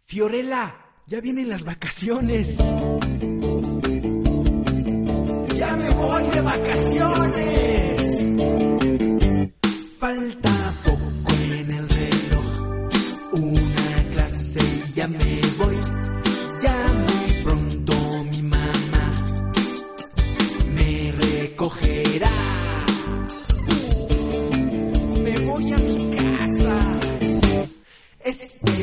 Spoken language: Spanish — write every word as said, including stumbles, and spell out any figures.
Fiorella, ya vienen las vacaciones. ¡Ya me voy de vacaciones! Falta poco en el reloj, una clase y ya me voy. Ya muy pronto mi mamá me recogerá. Me voy a mi casa. Este